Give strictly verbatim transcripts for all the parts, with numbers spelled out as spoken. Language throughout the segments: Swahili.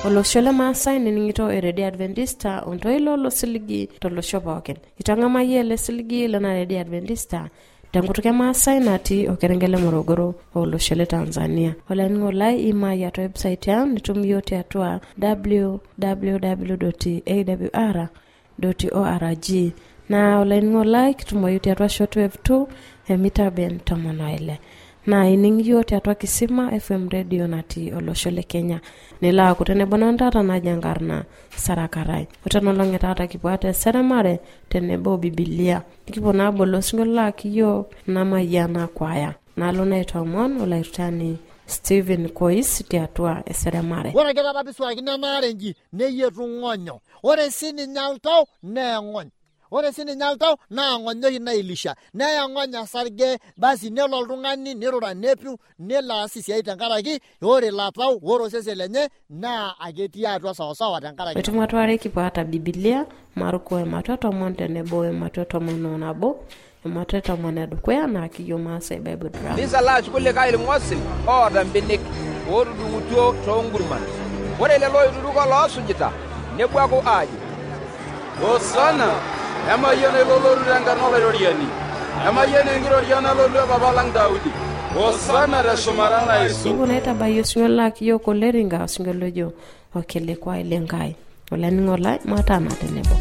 olosho le Maasai niningito eredi Adventista ontoilo losiligi tolosho pookin. Itang'amayiaa ele siligi lena eredi Adventista tenkutuk e Maasai natii orkerenket le Morogoro olosho le Tanzania. Olainining'oni lai imaya to website yao nitum yiok tiatua w w w dot a w r dot org na olainining'oni lai kitumoyu tiatua shortwave two emita ben tomon oile. Na ining yiok tiatua Kisima F M radio natii olosho le Kenya. Nila kutenebo nantata najangarna Sarakarai. Utanolonge tata kipuate eseremare tenebo Biblia. Kipo nabo losingola kiyo namayana kwaya. Nalo naitwa mon olaitani Stephen Kois tiatua eseremare. Ora keta rabiswa kina narenji ne yetu ngonyo. Ore sini nyaltao ne ngonyo. Ore sini nyaltao na ngonyo ina Elisha. Na ya ngonya sarge basi nelo oltung'ani nirura nepu nela asisi aitangaraki ore latao oro sese lenye na ageti atwa sawa sawa tangaraki. Wetumatware kipuata Biblia Marko ematoto monte nebo ematoto mononabo ematoto monedukuya na kiyo Maasai Bible Drama. Bisa la chukule kaili mwasil oda mbenek oru dumutuo tongurman. Ore lelo iduruko loosujita nebwako aji. Osana Ema yene lolo ranga no loriani. Ema yene ngiroriana lolo babalang Daudi. Osana da shumarana Yesu. Ibuneta bayo singola kiyo koleringa singolojo okele kwa ilengai. Olaningola matana tenebo.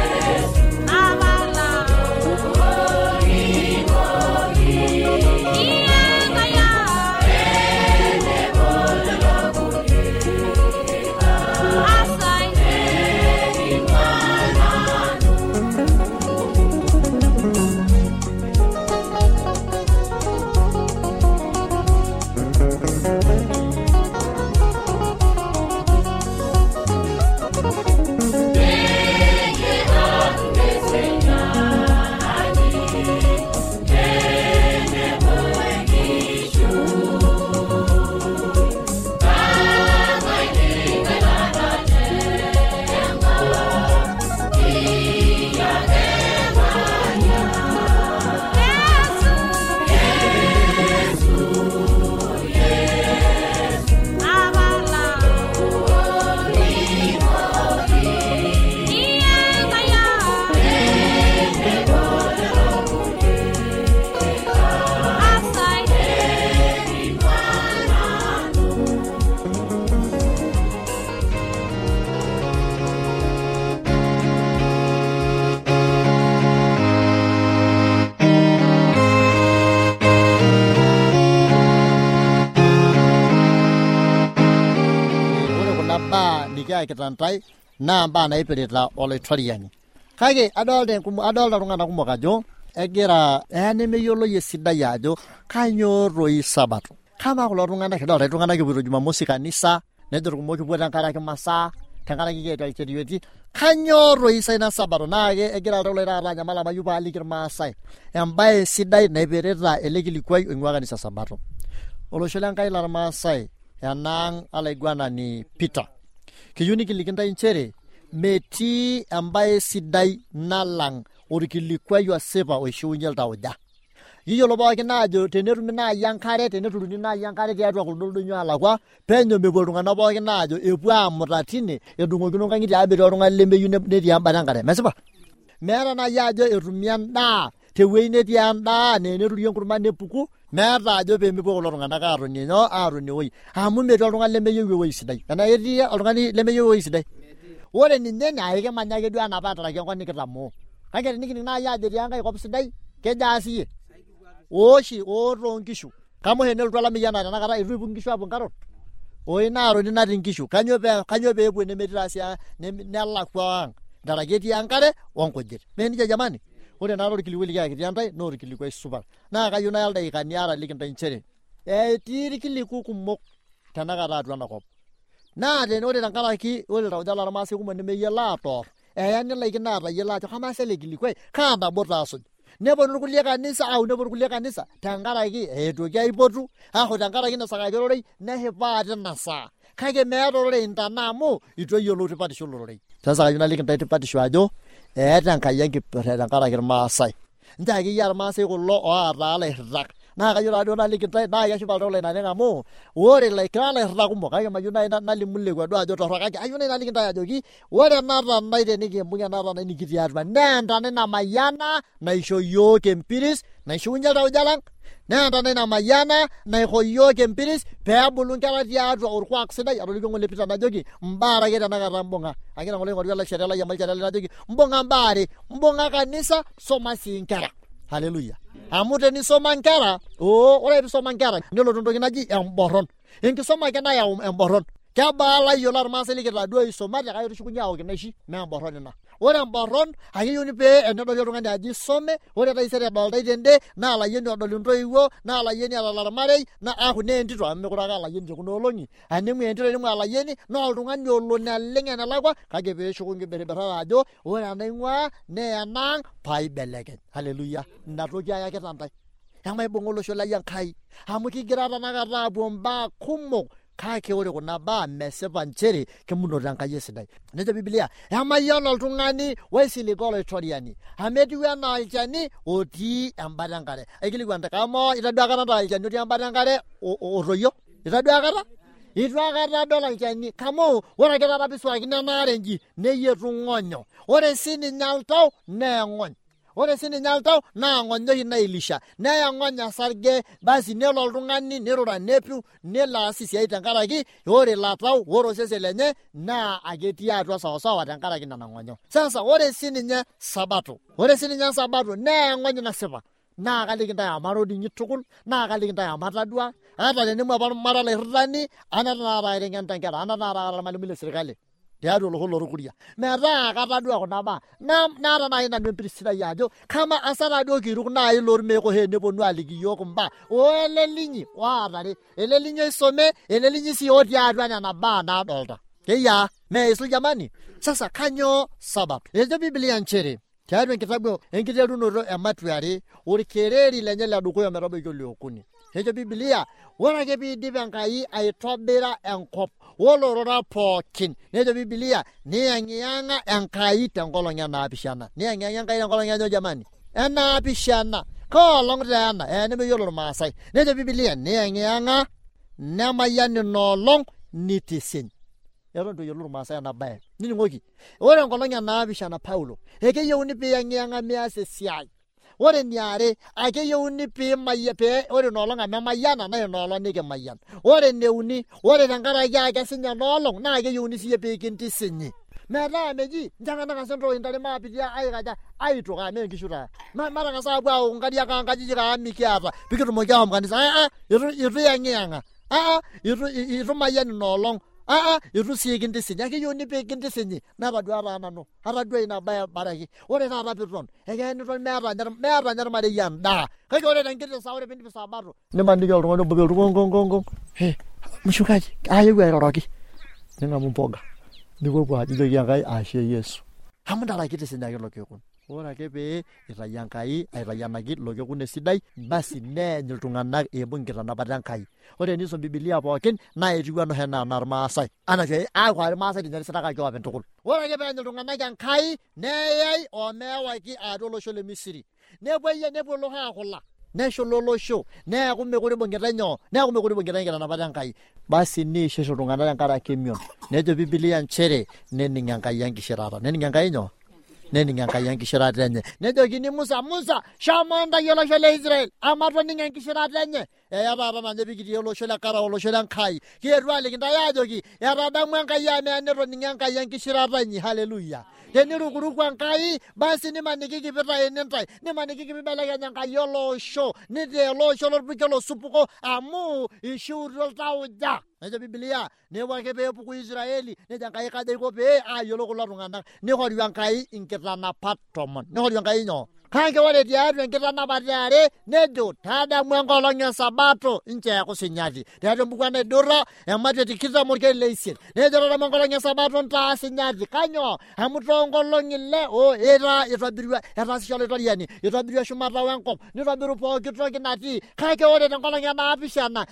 Yeah. kitantai naa mbaa naipirita oloitoriani. Kake adolta kumo adolta tung'anak kumok ajo egira enemeyiolo esidai ajo kanyo roi sabato. Kama kulo tung'anak kidolta tung'anak kipuoito Jumamosi kanisa nejo kumok kipuo tenkaraki masaa tenkaraki kieta ilcherioti kanyo roi saina sabato naa egira iltung'anak taata nyamala mayu paaliki irmaasai embaye sidai naipirita ele kilikuai oing'ua kanisa sabato. Olosho lenkai lormaasai enang alaiguanani Peter kiyieu nikilikintai nchere metii embaye sidai nalang orkilikuai osipa oishiunye iltauja. Yiolo pookin naajo tenetumi naaji enkare teneturuni naaji enkare tiatua kuldo oldonyo alakwa penyo mepuo iltung'anak pookin naajo epuo amuta tine edung'okino nkang'itie aabeti oltung'ani lemeyieu netii embata enkare. Mesipa? Meeta naaji ajo etumi endaa tewueji netii endaa neneturi enkurma nepuku meeta ajo peemepuo kulo tung'anak aatonie nyoo aatonie woi amu metii oltung'ani lemeyieu ewueji sidai. Enaa etii oltung'ani lemeyieu ewueji sidai. Ore ninye naa kemanya ake duo anapa ataraki enkop nikitamoo. Kake tenikining naaji ajo etii enkae kop sidai kejaa siyie ooshi ootoo nkishu kama henelotu olameyu enaa tenakata itu ipuo nkishu apuo nkarot oi naaroni natii nkishu kanyo pee kanyo peepuo nemetii tasia nelakwa ang ntaraki etii enkare onkujit. Menija jamani, ore naa orkilikuai likiakiti entai naa orkilikuai supat naa kayieu naya ildaikani aare likintai nchere etii irkiliku kumok tenakata atua enakop naa ore tenkaraki ore iltauja lormaasai kumok nemeyiolo atoor eya nilaikino atayiolo ajo kamaa ele kilikuai kaa nabo taasuj. Neponu irkulie kanisa au neponu irkulie kanisa tenkaraki eetuoki aipotu aho tenkaraki nasakaki ororei nehipaa tina saa. Kake meeta ororei intana amu itu eyiolou tipatisho ororei. Sasa kayieu naliki ntae tipatisho ajo eeta Enkai enkipirta tenkaraki irmaasai. Nche akeyie irmaasai kulo oota alairritak. Naa kayieu taduo naliki ntae naa keshipa iltau lainaneng amu ore ilaikira alairritak kumok kake mayieu nai nalimu lekwa duo ajo torrok kake ayieu nai naliki ntae ajoki ore ena tanai tenikimbung ena tanai nikitii atua naa entanai namayiana naisho yiok empiris naishiunye iltauja lang naa entanai namayiana naiko yiok empiris peebulu nkera tiatua orkuak sidai. Atoliki ng'ole Peter najoki mbaare ake tenakata mbung'a akira ng'ole ng'oru ele shere lai amal shere najoki mbung'a mbaare mbung'a kanisa soma sii nkera. Haleluya. Amu tenisoma nkera oo ore pisoma nkera nelotu ntoki naji emborron. Enkisoma ake nayau emborron. Kebaa layiolo irmaasai likita duo isomate kake tushukunye aok inaishi mee emborron ina. Ore emborron akeyieuni pee enedoli oltung'ani aji isome ore taisere edoltai tende naa layieni odol intoiwuo naa layieni edol ormarei naa aku nee entito amu mekure ake alayieni tekuna olong'i animu entito nimu alayieni naa oltung'ani olo naleng enelakwa kake peeshuku nkiberiberata ajo ore enaing'ua nee enang paibelekeny. Haleluya. Ina toki ayakita ntae emaibung'a olosho lai Enkai amu kigira tanakata apuo mbaa kumok kake ore kuna baa mesipa nchere kemunoto Enkai esidai. Nejo Biblia emayiolo oltung'ani oisiliga oloitoriani amu etiu enaa olchani otii embata enkare. Aikilikuan ntae kamaa itadua aikata ntae olchani otii embata enkare otoyio? Itadua aikata? Itu aikata adol olchani kamu ore ake taata pisuakini enaare nji neyietu ng'onyo. Ore sininye oltau nee ng'ony. Ore sininye oltau naa ng'onyo oshi nailisha neya ng'ony osarge basi nelo oltung'ani nirura nepiu nelo aas esiai tenkaraki ore ilo tau ore osesen lenye naa aketii atua sawasawa tenkaraki nena ng'onyo. Sasa ore sininye sabato ore sininye sabato nee ng'ony nasipa naa kaliki ntae amarodi tukul naa kaliki ntae amatadua ata tenemu apa mara lairritani ana taata aiteng'enita nkera ana taata irmalimuni le sirkali tiatua olosho lorkuria metaa katadua kuna baa naata nai nanu empiris sidai ajo kama asara duo kiruk nai lormeeko he neponu aliki yiok mbaa oele linyi waatare ele linyi oisome ele linyi sii otii atua nena baa naadolta keyia meisul jamani. Sasa kanyo sabato ejo Biblia nchere tiatua enkitabu enkiterunoto e Matthew are orkereri lenye ledukuya metabaiki oliokuni. Ejo Biblia ore ake piidip Enkai aitobira enkop olorora pookin nejo Biblia niyang'iyang'a Enkai tenkolong enaapishana. Niyang'iyang'a Enkai tenkolong enyo jamani enaapishana koolong teena enemeyiolo irmaasai. Nejo Biblia niyang'iyang'a nemayian inoolong nitisiny. Eton itu eyiolou irmaasai ena baye. Nining'oki ore enkolong enaapishana Paulo ekeyieuni piyang'iyang'a mias esiai. Ore niare akeyieuni piimayia pee ore inoolong amemayiana naa inoolong nikimayian. Ore neuni ore tenkaraki ake sinye enoolong naa keyieuni siiyie piikintisinyi. Metaa meji nchang'anaka ntoi ntare maapitia aikaja aitoka mee nkishu taa. Matang'asa apuo aok nkariak nkajijik aang mikiata pikitumoki ahom kanisa. Ah ah itu itu yang'iyang'a. Ah ah itu itu mayian inoolong ah ah itu sii kintisinyi ake yieu nipik kintisinyi metadua nanu atadua ina baye baraki ore taata piton ekeniton meeta meeta nyarmarei endaa kake ore tenkiti saa ore piindip sabato nimaniki oltung'ani obo ngongongongong he mshukaji ayewu airoroki ning'amu mboga nipuopuo ajoki Enkai ashe Yesu amu ndala kitisinya ake ilo kekun ore ake pee itayi Enkai aitayianaki ilo kekun esidai basi neeny iltung'anak eibung'ita napata Enkai ore enisom Biblia pookin naa etiu enoshi enaa narmaasai anake aaku irmaasai tinarisitakaki openy tukul ore ake peeny iltung'anak Enkai neyai omeewaki atua olosho le Misiri nepuoi nepuo lo haakula nesho lolosho neeku mekure ibung'ita nyoo neeku mekure ibung'ita enkitanapata Enkai basi niishesho iltung'anak tenkaraki emion nejo Biblia nchere nening' Enkai enkishirata nening' Enkai nyoo nening' Enkai enkishirata enye nejokini Musa Musa shomo ntayu olosho le Israel amatoning' enkishirata enye eya taata nanye pikitii olosho le Kara olosho le Enkai kietu aliki ntae ajoki etadamu Enkai ame netoning'o Enkai enkishirata enye haleluya tenirukuruku Enkai basi nimaniki kipita ene ntae nimaniki kipibelekenya Enkai olosho nitaa olosho lorpuke losupuko amu ishiutuo iltauja nejo Biblia nepuo ake peepuku Israeli nejo Enkai kaja iko pee ayiolou kulo tung'anak nihori Enkai inkitanapat tomon nihori Enkai nyoo kake ore tiatua enkitanapata are nejo tadamu enkolong esabato incheeku sinyati tiatua embuku enaidurra ematua tikitam orkeli leisiet nejo tadamu enkolong esabato ntaa sinyati kanyoo amu toonkolong'i ile o etaa itobirua etaasisho olaitoriani itobirua shumata wenkop nitobiru pooki toki natii kake ore tenkolong enaapishana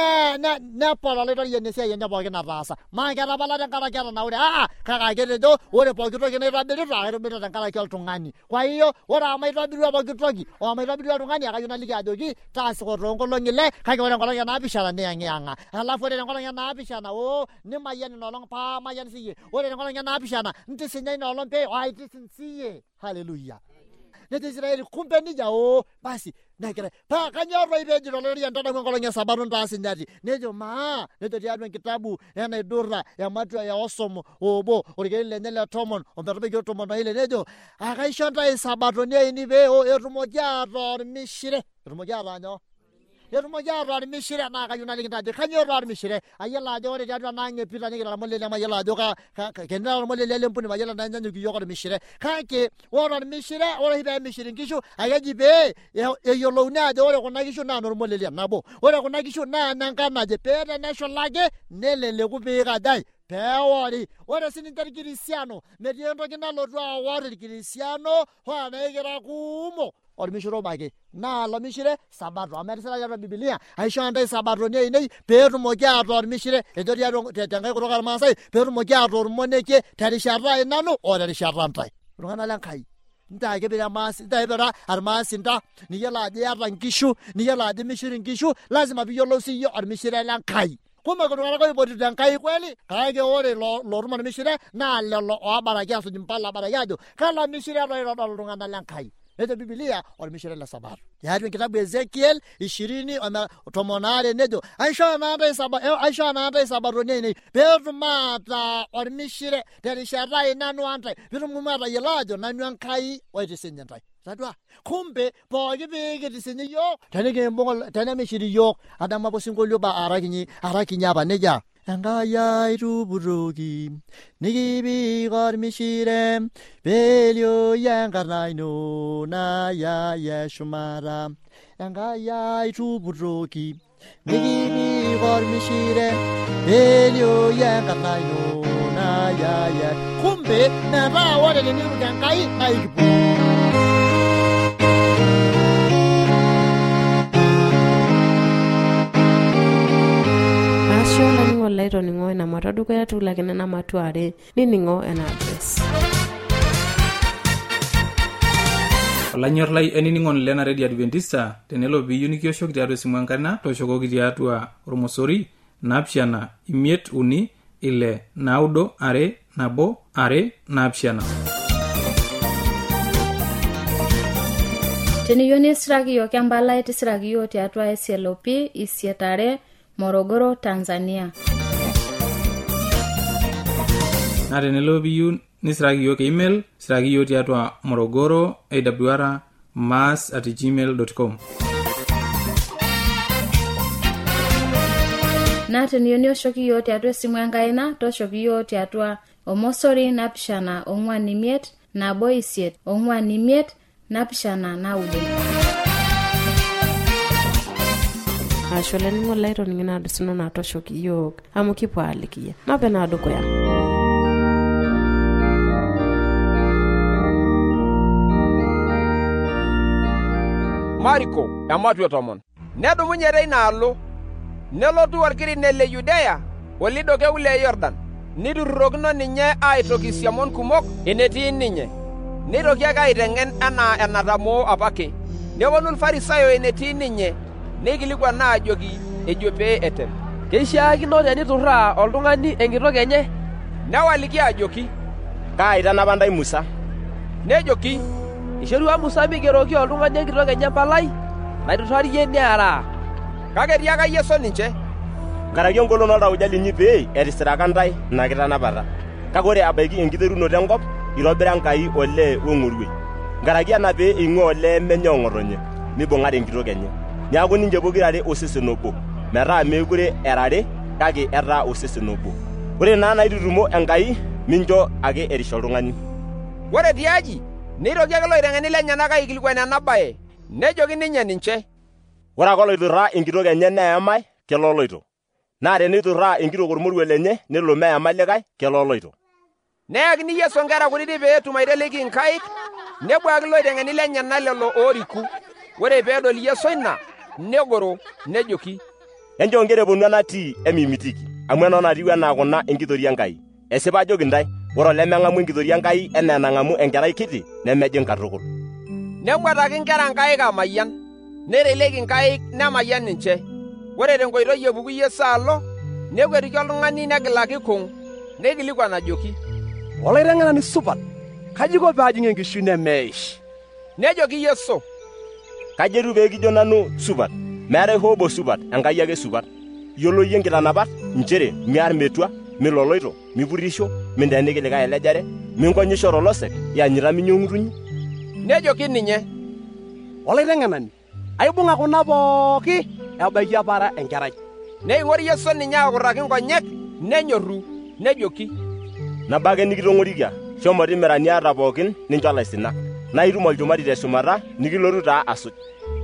nepal olaitoriani esiai enye pooki nataasa maa ketapala tenkaraki etanaure aa kake aketejo ore pooki toki naitobirita aitobirita tenkaraki oltung'ani kwa hiyo ore ama itobirua pooki toki oma itobirua oltung'ani akayieu naliki ajoki taasiko toonkolong'i ile kake ore enkolong enaapishana niyang'iyang'a alafu ore enkolong enaapishana o nimayian inoolong paa mayian siyie ore enkolong enaapishana ntisinya inoolong pee aitisin siyie haleluya nejo Israeli kumbe nija o basi nekira paa kanyor toi peejito olaitoriani tadamu enkolong esabato ntaa sinyati nejo maa nejo tiatua enkitabu enaidurra ematua ya Osom obo orkeli lenye le tomon ometabaiki tomon oile nejo akaisho ntae sabatoni aini pee etumoki atoor mishire etumoki ataa nyoo etumoki atoor mishire naa kayieu naliki ntae kanyioo toor mishire ayiolo ajo ore tiatua naang' epita nikita ormolele mayiolo ajo kenira ormolele lempuni mayiolo naa nyanyuk iyiok ormishire kake ore ormishire ore oshi pee emishiri nkishu akeji pee eyiolouni ajo ore kuna kishu naa normolele nabo ore kuna kishu naa nenkan naje pee teneshulaki neleleku pee ikajai peewori ore sininche irkirisiano metii entoki nalotu aor irkirisiano hoo naikira kuumok ormishire obo ake naa lo mishire sabato amu etisira tiatua Biblia aisho ntae sabatoni ainei peetumoki atoor mishire ejo tiatua tenkai kutuk ormaasai peetumoki atoor monekie terishata ai nanu o terishata ntae iltung'anak lenkai ntae ake pira maasi ntae pira armaasinta niyiolo ajo iyata nkishu niyiolo ajo mishiri nkishu lazima piiyiolou siyie ormishire lenkai kumbe iltung'anak oipotito Enkai kweli kake ore lootum ormishire naa lelo oobaraki asuj mpala abaraki ajo kalo mishire toitodolu iltung'anak lenkai nejo Biblia ormishire le sabato tiatua enkitabu Ezekiel ishirini tomon aare nejo aisho naantae sabato aisho naantae sabatoni ainei peetum ataa ormishire terishata ai nanu antae piitum atayiolo ajo nanu Enkai oitisinye ntae tadua kumbe pooki pee kitisinye yiok tenikimbung' tenemishiri yiok adamu apa osinkolio ba arakinyi arakinyi apa nejia Enkai ai tupuroki nikipik ormishire peelio enkarna ino nayai eshumata Enkai ai tupuroki nikipik ormishire peelio enkarna ino nayai kumbe metaa ore tenipik Enkai naa ikipuo Ning'o laitoning'o ina matua dukuya tulakini ena matua are nining'o ena address. Olanyor lai enining'o lena Radio Adventista tenelo piiyieu nikioshoki tiatua esimu enkarna tooshokoki tiatua ormosori naapishana imiet uni ile naudo are nabo are naapishana. Teniyieu nisiraki yiok empalai tisiraki yiok tiatua S L O P isietare Morogoro, Tanzania. Na tenelo piiyieu nisiraki yiok email, siraki yiok tiatua morogoro a w r mass at gmail dot com. na teniyieu nioshoki yiok tiatua esimu enkaina tooshoki yiok tiatua omosori napishana ong'uan imiet nabo isiet ong'uan imiet napishana naudo. Asho leningo laito ningina adusuno na tooshoki yiok amu kipuo alikia mapena dukuya. Mariko ematwe tomon nedumunye reinaalo nelotu orkirine le Yudea olidoke ule Yordan nitururokino ninye aitoki siamon kumok enetii ninye nitoki ake aiteng'en enaa enatamoo apake neponu irfarisayo enetii ninye neikilikuan ajoki ejo pee etem keishaakino teniturraa oltung'ani enkitok enye newaliki ajoki kaitanapa ntai Musa nejoki ishorua Musa migeroki oltung'ani enkitok enye palai naiturrarie neara kake tiaka Yesu ninche nkaraki engolon oltauja linyi pee etisiraka ntai ina kitanapata kake ore abaiki enkiterunoto enkop itobira Enkai olee weng'orue nkaraki ena pee eing'ua olee menye ong'otonye mibung'are enkitok enye neaku ninche pokirare osesen obo metaa meekure erare kake etaa osesen obo. Ore naa naitutumo Enkai mincho ake erisho oltung'ani. Ore tiaji nitoki ake loiteng'eni lenyenak aikilikuan ena baye nejoki ninye ninche ore ake oloiturraa enkitok enye neemai kelo oloito naa teneiturraa enkitok ormoruo lenye nelo meemai likae kelo oloito. Neyakini Yesu nkera kutitik pee etum aiteleki nkaik nebuaki loiteng'eni lenyenak lelo ooriku. Ore peedol Yesu ina negoro nejoki enjo nkera eponu enatii emimitiki amu ena natiu enaa kuna enkitori Enkai. Esipa ajoki ntae ore olemeng'amu enkitori Enkai enaa enang'amu enkerai kiti nemejing katukul. Nemwataki nkera nkaik amayian neiteleki nkaik nemayian ninche. Ore tenkoitoi epuku Yesu alo nekwetiki oltung'ani negilaki kung neikilikuan ajoki olaiteng'enani supat kaji iko paajing enkishui nemeish. Nejoki Yesu kaji etiu pee kijo nanu supat meetai hoo obo supat Enkai ake supat. Yiolo yie nkitanapat nchere miar metua miloloito mipurrisho minteeniki likae elejare minkonyisho tolosek ianyita minyong'utunyi. Nejoki ninye olaiteng'enani aibung'a kuna pooki ebaiki apara enkerai. Neing'ori Yesu ninye akurraki nkonyek nenyorru nejoki nabo ake nikitong'orikia shomo timira niata pookin nincho laisinak naa itum olchumati teshumata nikilotu taa asuj.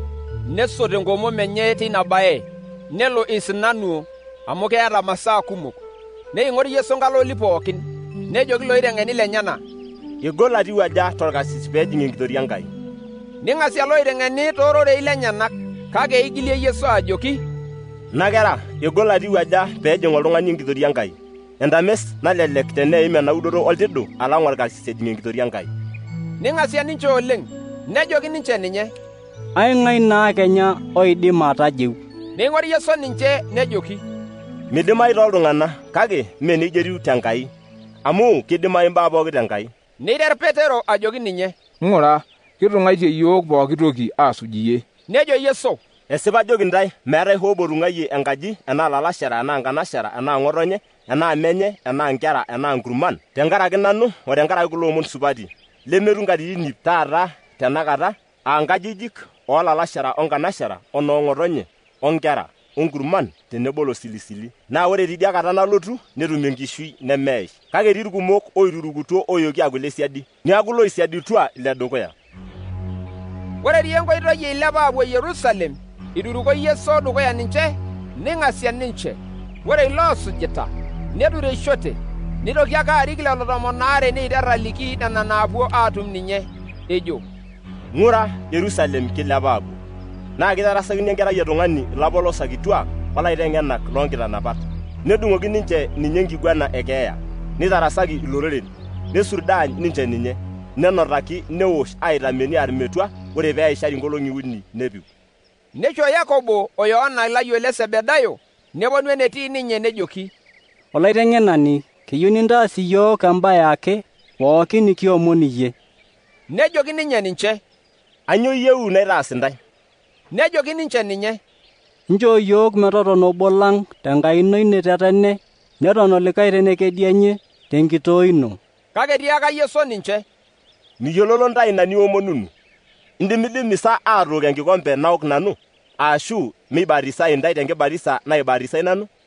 Nesot enkomom enye teina baye nelo isinanuo amu keeta masaa kumok. Neing'ori Yesu nkalooli pookin nejoki loiteng'eni lenyana egol atiu aja torkasis peejing enkitori Enkai. Ning'asia loiteng'eni toororei lenyenak kake eigilie Yesu ajoki nakera egol atiu aja peejing oltung'ani enkitori Enkai. Entames nalelek teneim enaudoto oltidu alang orkasis ejing enkitori Enkai. Ning'asia ninche oleng nejoki ninche ninye aing'ai naa kenya oidim atajeu. Neing'ori Yesu ninche nejoki midimai tooltung'ana kake mee nejia etiu tenkai amu kidimai mbaa pooki tenkai. Neiter Petero ajoki ninye ng'ura kitung'aitie yiok pooki toki aasuj iyie. Nejo Yesu esipa ajoki ntae meetai hoo obo tung'ayie enkaji enaa lalashara enaa nkanashara enaa ng'otonye enaa menye enaa nkera enaa nkurman tenkaraki nanu o tenkaraki kulo omon supati lemetu nkatitin ip taata tenakata aa nkajijik oolalashara onkanashara onoong'otonye onkera onkurman tenebo losilisili. Naa ore tidia kata nalotu netum enkishui nemeish kake etii irkumok oiturukutuo oyoki aaku lesiadi neaku loisiaditua ile dukuya. Ore etii enkoitoi eilepa aapuo Yerusalem ituruko Yesu dukuya ninche ning'asia ninche. Ore iloosujita netureishote nitoki ake arik lelo tomon aare neiter aliki nena naapuo aatum ninye ejo ng'ura Yerusalem kilepa aapuo naa kitarasakini enkerai etung'ani ilapolosak kituak olaiteng'enak loonkitanapat nedung'oki ninche ninye enkiguana ekeeya nitarasaki iloreren nesurdaany ninche ninye nenotaki newosh aitameni aar metua ore pee eishari nkolong'i uni nepiu. Necho Yakobo o Yohana ilayiok le Sebedayo neponu enetii ninye nejoki olaiteng'enani keyieu nintaas iyiok embaye ake pooki nikiomon iyie. Nejoki ninye ninche anyoo iyieu naitaas ntae. Nejoki ninche ninye inchoo yiok metotona obo lang tenkaina ino tetene neton olikae tenekedienye tenkitoo ino. Kake tiaka Yesu ninche miyiololo ntae ina niomonunu indimidimi sa aatok enkikompe naok nanu ashu meibatisai ntae tenkibatisa naibatisai nanu.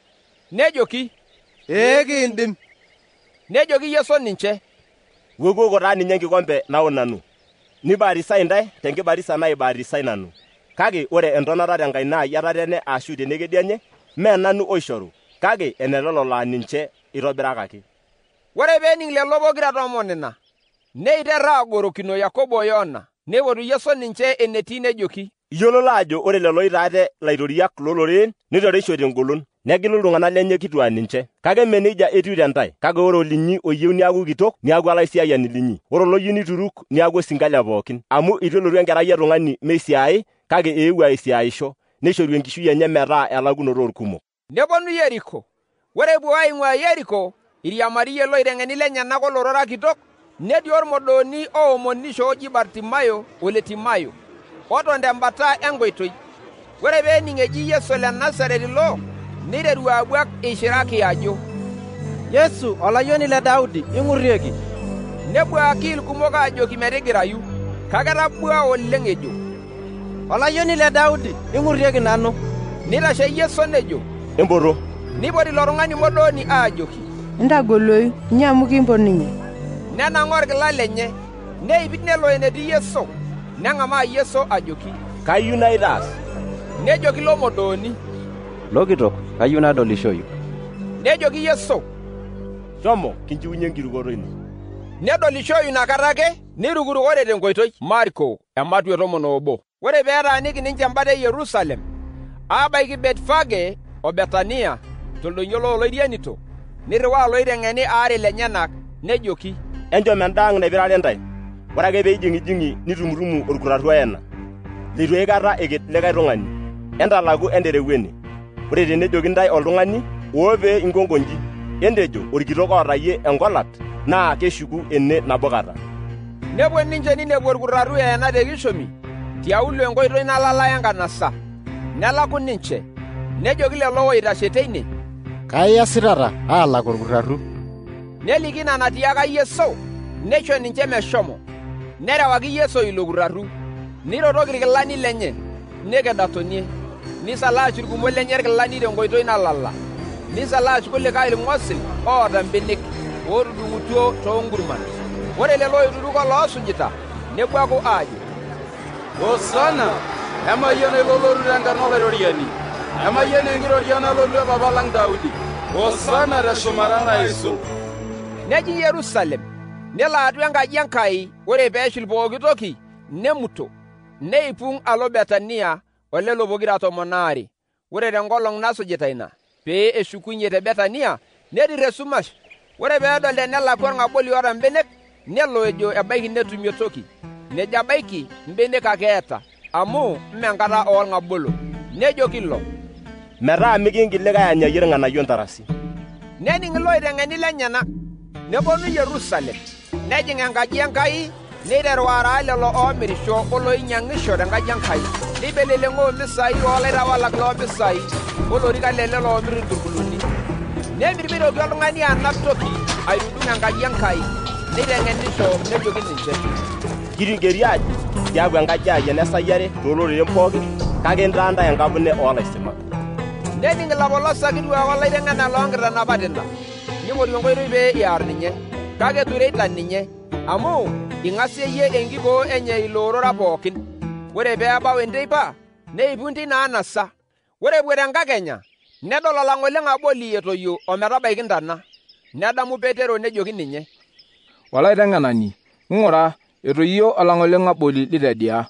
nejoki, ee kiindim. Nejoki Yesu ninche, wukuoko taa ninye enkikombe naok nanu, nibaatisai ntae tenkibatisa naibaatisai nanu. Kake ore entonata tenkaina ai etatene ashu tenekedianye, mee nanu oishoru, kake enelelo laa ninche itobirakaki. Ore peening lelo pokira tomon ina, neiterra agorokino Yakobo o Yoona, neipotu Yesu ninche enetii nejoki, iyiololo ajo ore lelo oitaate laitoriak looloreren neitoreishote engolon, negilu iltung'anak lenye kituaa ninche. Kake mee nejia etiu tentae, kake ore olinyi oyieu niaku kitok niaku olaisiayiani linyi, ore oloyieu nituruk niaku osinkalia pookin. Amu itu elotu enkerai etung'ani meisiai, kake eewuo aisiaisho, neishoru enkishui enye metaa elakunoto orkumok. Neponu Yeriko. Ore epuo aing'ua Yeriko, iriamari loiteng'eni lenyenak olorora kitok, netii ormodooni oomonisho oji Bartimayo ole Timayo, oton tembata enkoitoi. Ore peening eji Yesu le Nasareti lo, neiteru abuak eishiraki ajo, Yesu olayioni le Daudi, ing'urrieki. Nebuaki ilkumok ajoki metigirayu, kake etabua oleng ejo, olayioni le Daudi, ing'urrieki nanu. Nitashe Yesu nejo, empoto. Nipoti ilo tung'ani modooni aajoki, intagoloyu inyamu kimpot ninye. Nenang'aa orkila lenye, neipit nelo enetii Yesu, neng'amaa Yesu ajoki, kayieu naitaas. Nejoki ilo modooni, Lokitok, kayieu nadolishoyu. Nejoki Yesu, shomo kinchiunye enkirukoto ino. Nedolishoyu inakata ake, nirukurukore tenkoitoi. Marko ematua tomon obo. Ore peetaaniki ninche embata e Yerusalem, aabaiki Betfage o Betania, toldonyo looloirianito, nirriwaa loiteng'eni aare lenyenak, nejoki, enchom endaang' naipirare ntae, ore ake peijing'ijing'i nitumutumu orkuraru ena, leitu aikata eked likae tung'ani, entalaku enterewuene. Ore tenejoki ntae oltung'ani, woo pee inkonkonji, entejo orkitok ootayie enkolat, naa keshuku ene nabo kata. Nepuo ninche ninepu orkuraru eena tekishomi, tiaulo enkoitoi nalala enkanasa, nelaku ninche, nejoki lelo oitashe teine, kaiasitata aalaku orkuraru. Neliki ina natiaka Yesu, neisho ninche meshomo, nerewaki Yesu ilo kuraru, nirotoki irkilani lenye, neked atonie, nisalaash irkumok lenye irkilani tenkoitoi nalala, nisalaash kulikae irng'osil oota mbenek ootudung'utuo toonkurman. Ore lelo oituruko loosujita nebuaku aajo, Hosana, emayian eloloru tenkarna olairoriani, emayian enkiroria nalotu epapa lang' Daudi, Hosana teshumata naisul. Neji Yerusalem, nelo atua enkaji Enkai, ore peeshil pooki toki, nemuto, neipung' alo Betania olelo pokira tomon aare. Ore tenkolong' nasujita ina, pee eshukunye te Betania, netirr esumash. Ore peedol tenelaku orng'aboli oota mbenek, nelo ejo ebaiki netumie toki. Nejo abaiki mbenek ake eeta, amu mme enkata oolng'abolo. Nejoki ilo, metaa mikiingil likae anyayie irng'anayio ntarasi. Nening' iloiteng'eni lenyenak, neponu Yerusalem, nejing' enkaji Enkai, neiteru aaraa lelo oomirisho oloinyang'isho tenkaji Enkai, neibeleleng'oo mpisai oolaitawalak loompisai olorika lele loomirr irturkuluni. Nemirmiroki oltung'ani anap toki aitudung' enkaji Enkai, neiteng'enisho nejoki ninche, kitigeri ajo tiaku enkaji ai enesayiare tooloreren pookin, kake intaa ntae enkapune oolaisimak. Nening' ilapolosak kituak olaiteng'ena loonkitanapat ina, ning'oru enkoitoi pee iarr ninye, kake etureita ninye, amu ing'asieyie enkikoo enye ilo orora pookin. Ore peebau enteipa, neipung' tina anasa. Ore epuo tenkakenya, nedol olang'ole ng'aboli etoyio ometabaiki ntana. Nedamu Petero nejoki ninye, Olaiteng'enani, ng'ura, etoyio olang'ole ng'aboli litedia.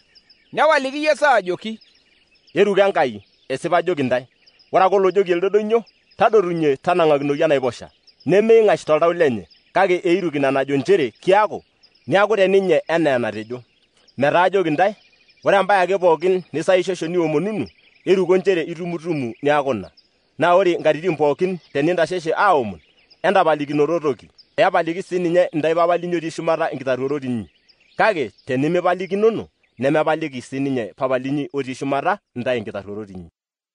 Newaliki Yesu ajoki, eruko Enkai, esipa ajoki ntae, ore ake olojoki elde doinyio, tadotunye tanang'akinoki enaiposha, nemeing'ash toltau lenye, kake eiruki ina najo nchere kiaku, niaku teninye enaa enatejo. Metaa ajoki ntae, ore embaye ake pookin nisaishosho niomonunu, eruko nchere itumutumu niaku ina. Naa ore nkatitin pookin tenintasheshe aomon, entapalikinoto toki, epaliki sininye ntae papa linyi otii shumata inkitarruorot inyi. Kake tenimipalikinono, nemepaliki sininye papa linyi otii shumata ntae inkitarruorot inyi.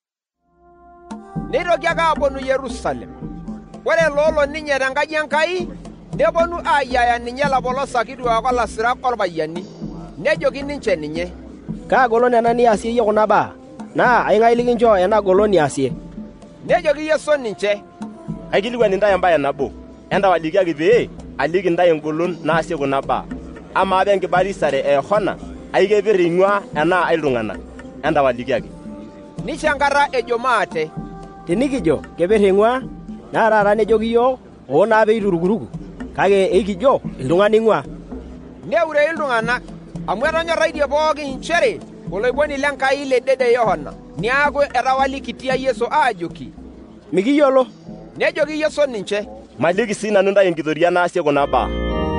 Neitoki ake aaponu Yerusalem. Ore loolo ninye tenkaji Enkai, neponu aayiaya ninye lapolosak kituak olasirak orpayiani, nejoki ninche ninye, kaa golon ena niasie yie kuna baa, naa aing'ae likinchoo ena golon niasie? Nejoki Yesu ninche, aikilikuan intae embaye nabo, entawalikiaki pee aliki intae engolon naasie kuna baa. Amaa apa enkibatisare e Yohana aikepirr eing'ua enaa ailtung'anak, entawalikiaki. Nisho enkata ejo maate. Tenikijo kepirr eing'ua, naa taata nejoki iyiok oo naa peiturukuruku, kake eikijo iltung'ana eing'ua. Neurei iltung'anak amu etonyorraitie pooki nchere oloiboni lenkai ledede Yohana. Niaku etawalikitia Yesu aajoki, mikiyiolo. Nejoki Yesu ninche, maliki sii nanu intae enkitoria naasie kuna baa.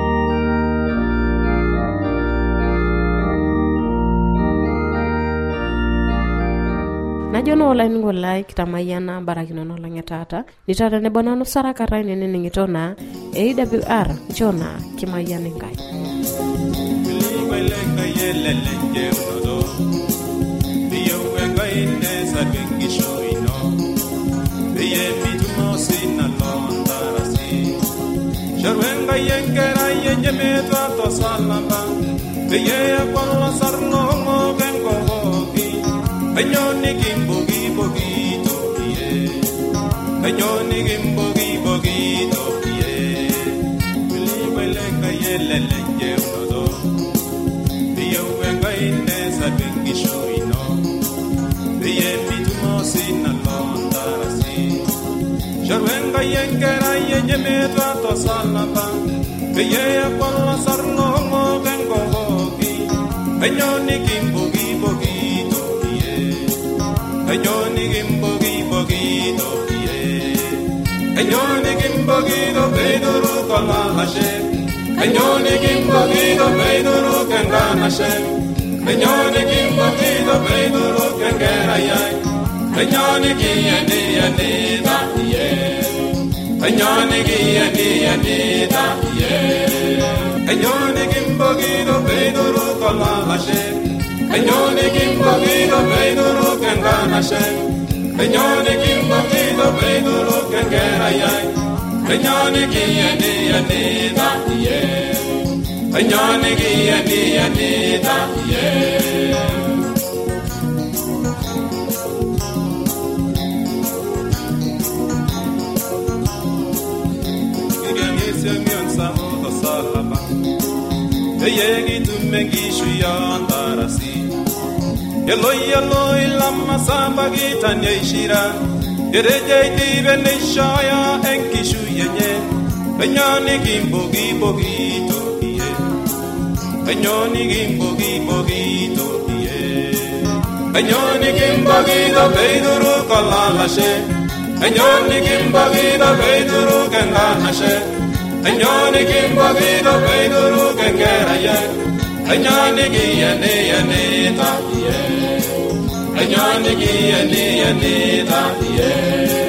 najo naa olainining'o lai kitamayiana mbarakinono lang e taata nita tenebo nanu Sara Karai ninining'ito naa A W R nchoo naa kimayian Enkai. Sharwenga yengera yenyemetwa to salamba Beye kwa sarno mo bengo hoki Kanyoni gimbogi bogi tokie Kanyoni gimbogi bogi tokie Bili belenga yelelenge unodo Beye wenga ine sa bengi shoino Beye mitumo sina londarasi Sharwenga yengera yenyemetwa to salamba Beye kwa sarno mo bengo hoki Kanyoni gimbogi bogi tokie Kanyoni gimbogi bogi tokie Kanyoni gimbogi do beiduru kola hashe Kanyoni gimbogi do beiduru kengana hashe Kanyoni gimbogi do beiduru kengera yai Kanyoni giyani yani da ye Kanyoni giyani yani da ye Kanyoni gimbogi do beiduru kola hashe Kanyoni gimbogi do beiduru kengana hashe Kanyoni gimbogi do beiduru kengera yai Kanyoni giyani yani da ye Kanyoni giyani yani da ye Yegi tumengi shuyandarasi Yelloy yelloy lama samba gitanya ishira Yereje dive nishaya enki shuyenye Kanyoni gimbogi bogi tokie Kanyoni gimbogi bogi tokie Kanyoni gimbogi do beiduru kalalashe Kanyoni gimbogi do beiduru kenganashe Kanyoni gimbogi do beiduru kengera ye Kanyoni giyani yani ta ye Kanyoni giyani yani ta ye